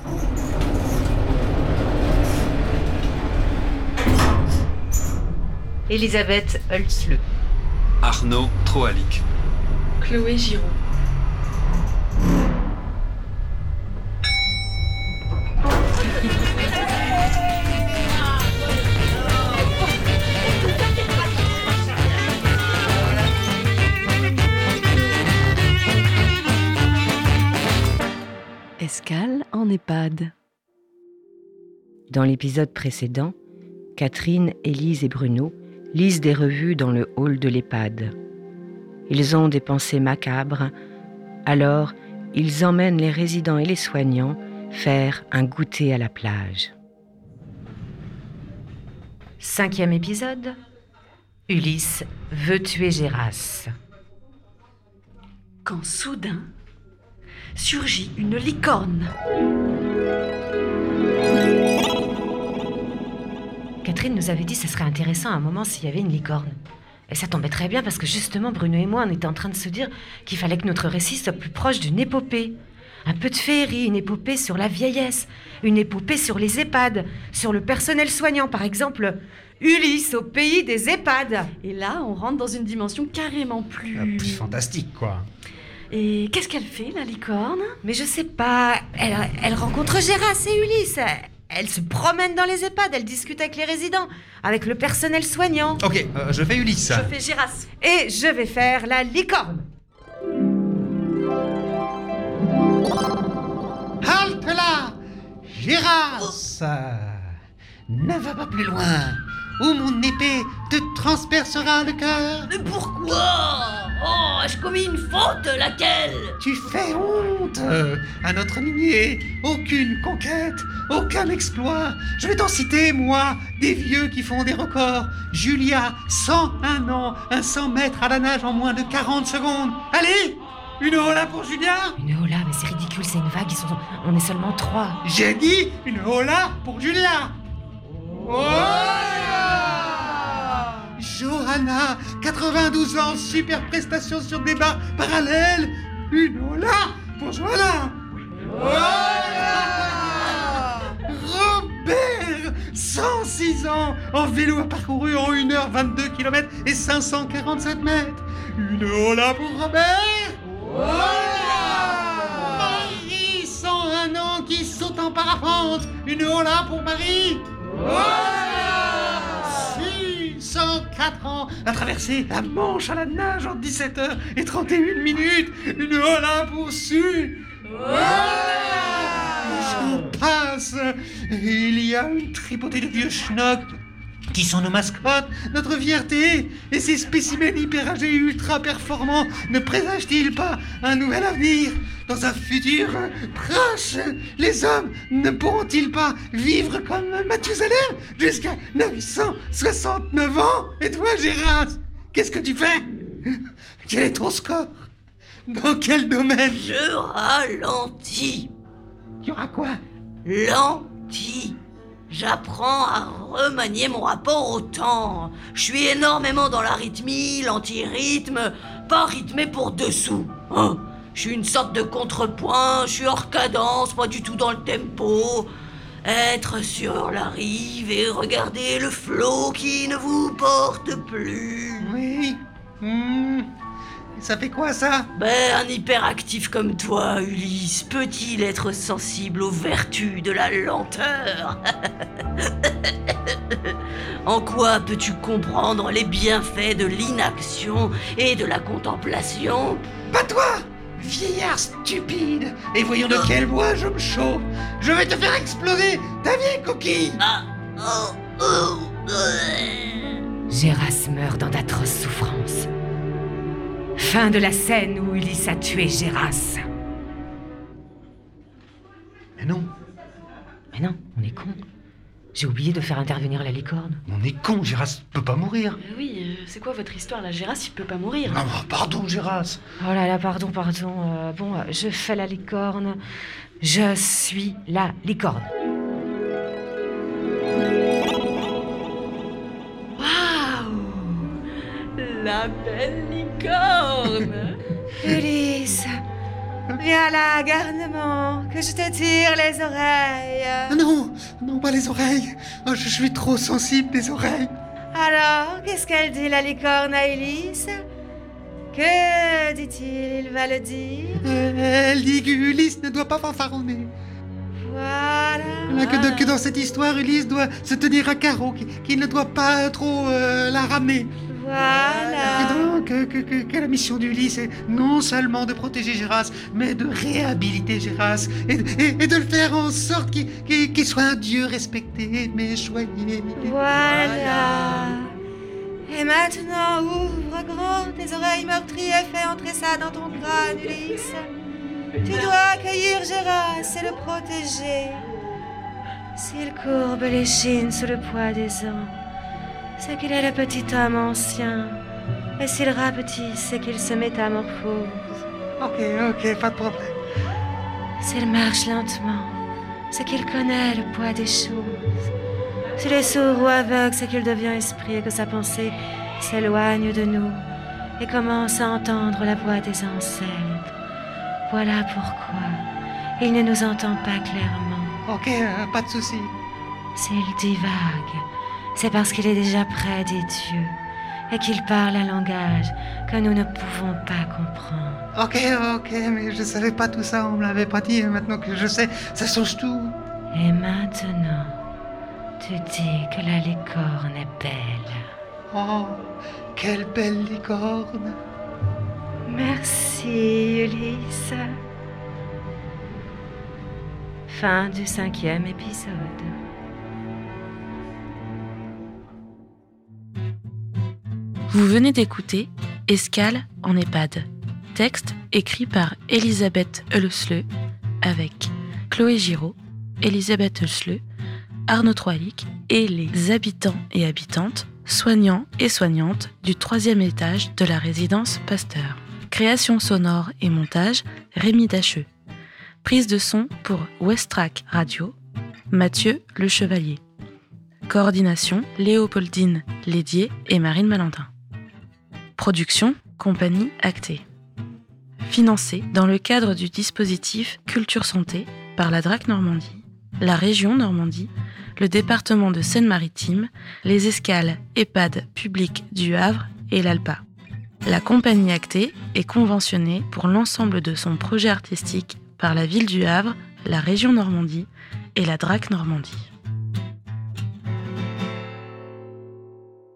Elisabeth Holtzle. Arnaud Troalic. Chloé Giraud. Escale en EHPAD. Dans l'épisode précédent, Catherine, Élise et Bruno lisent des revues dans le hall de l'EHPAD. Ils ont des pensées macabres, alors ils emmènent les résidents et les soignants faire un goûter à la plage. 5e épisode. Ulysse veut tuer Géras. Quand soudain surgit une licorne. Catherine nous avait dit que ce serait intéressant à un moment s'il y avait une licorne. Et ça tombait très bien parce que justement Bruno et moi on était en train de se dire qu'il fallait que notre récit soit plus proche d'une épopée. Un peu de féerie, une épopée sur la vieillesse, une épopée sur les EHPAD, sur le personnel soignant par exemple. Ulysse au pays des EHPAD. Et là on rentre dans une dimension carrément plus fantastique quoi. Et qu'est-ce qu'elle fait, la licorne ? Mais je sais pas, elle rencontre Géras et Ulysse. Elle se promène dans les EHPAD, elle discute avec les résidents, avec le personnel soignant. Ok, je fais Ulysse. Je fais Géras. Et je vais faire la licorne. Halte là, Géras. Ne va pas plus loin, ou mon épée te transpercera le cœur. Mais pourquoi ? Oh, ai-je commis une faute, laquelle ? Tu fais honte à notre lignée. Aucune conquête, aucun exploit. Je vais t'en citer, moi, des vieux qui font des records. Julia, 101 ans, un 100 mètres à la nage en moins de 40 secondes. Allez, une hola pour Julia. Une hola, mais c'est ridicule, c'est une vague, on est seulement 3. J'ai dit une hola pour Julia. Johanna, 92 ans, super prestation sur des barres parallèles. Une hola pour Johanna. Robert, 106 ans, en vélo a parcouru en 1h22 km et 547 mètres. Une hola pour Robert. Marie, 101 ans, qui saute en parapente. Une hola pour Marie. 104 ans à traverser la Manche à la nage en 17h et 31 minutes. Une hola pour Su. J'en passe. Il y a une tripotée de vieux schnocks qui sont nos mascottes, notre fierté. Et ces spécimens hyper âgés et ultra performants ne présagent-ils pas un nouvel avenir ? Dans un futur proche, les hommes ne pourront-ils pas vivre comme Mathusalem jusqu'à 969 ans ? Et toi, Géras, qu'est-ce que tu fais ? Quel est ton score ? Dans quel domaine ? Je ralentis. Il y aura quoi ? Lenti. J'apprends à remanier mon rapport au temps. Je suis énormément dans l'arythmie, l'anti-rythme, pas rythmé pour dessous. Hein ? Je suis une sorte de contrepoint, je suis hors cadence, pas du tout dans le tempo. Être sur la rive et regarder le flot qui ne vous porte plus. Oui. Ça fait quoi, ça ? Un hyperactif comme toi, Ulysse, peut-il être sensible aux vertus de la lenteur ? En quoi peux-tu comprendre les bienfaits de l'inaction et de la contemplation ? Pas toi, vieillard stupide. Et voyons de quel bois je me chauffe. Je vais te faire exploser ta vieille coquille. Géras meurt dans d'atroces souffrances. Fin de la scène où Ulysse a tué Géras. Mais non, on est con. J'ai oublié de faire intervenir la licorne. on est con, Géras peut pas mourir. Oui, c'est quoi votre histoire, là ? Géras, il peut pas mourir. Ah, pardon, Géras. Oh là là, pardon. Je fais la licorne. Je suis la licorne. Waouh ! La belle licorne. Ulysse, Viens là, garnement, que je te tire les oreilles. Ah non, non, pas les oreilles. Oh, je suis trop sensible des oreilles. Alors, qu'est-ce qu'elle dit, la licorne à Ulysse? Que dit-il? Il va le dire. Elle dit qu'Ulysse ne doit pas fanfaronner. Voilà. Que dans cette histoire, Ulysse doit se tenir à carreau, qu'il ne doit pas trop la ramener. Voilà. Que la mission d'Ulysse est non seulement de protéger Géras, mais de réhabiliter Géras et de le faire en sorte qu'il soit un dieu respecté, aimé, choyé. Voilà. Et maintenant, ouvre grand tes oreilles meurtries et fais entrer ça dans ton crâne, Ulysse. Tu dois accueillir Géras et le protéger. S'il courbe les chines sous le poids des ans, c'est qu'il est le petit homme ancien. Et s'il rapetisse, c'est qu'il se métamorphose. Ok, pas de problème. S'il marche lentement, c'est qu'il connaît le poids des choses. S'il est sourd ou aveugle, c'est qu'il devient esprit et que sa pensée s'éloigne de nous et commence à entendre la voix des ancêtres. Voilà pourquoi il ne nous entend pas clairement. Ok, pas de souci. S'il divague, c'est parce qu'il est déjà près des dieux et qu'il parle un langage que nous ne pouvons pas comprendre. Ok, mais je savais pas tout ça, on me l'avait pas dit, et maintenant que je sais, ça change tout. Et maintenant, tu dis que la licorne est belle. Oh, quelle belle licorne. Merci, Ulysse. Fin du 5e épisode. Vous venez d'écouter Escale en EHPAD. Texte écrit par Elisabeth Hölslö avec Chloé Giraud, Elisabeth Hölslö, Arnaud Troilic et les habitants et habitantes, soignants et soignantes du 3e étage de la résidence Pasteur. Création sonore et montage, Rémi Dacheux. Prise de son pour Westrack Radio, Mathieu Le Chevalier. Coordination, Léopoldine Lédier et Marine Malentin. Production, Compagnie Actée. Financé dans le cadre du dispositif Culture Santé par la DRAC Normandie, la région Normandie, le département de Seine-Maritime, les escales EHPAD publiques du Havre et l'ALPA. La Compagnie Actée est conventionnée pour l'ensemble de son projet artistique par la ville du Havre, la région Normandie et la DRAC Normandie.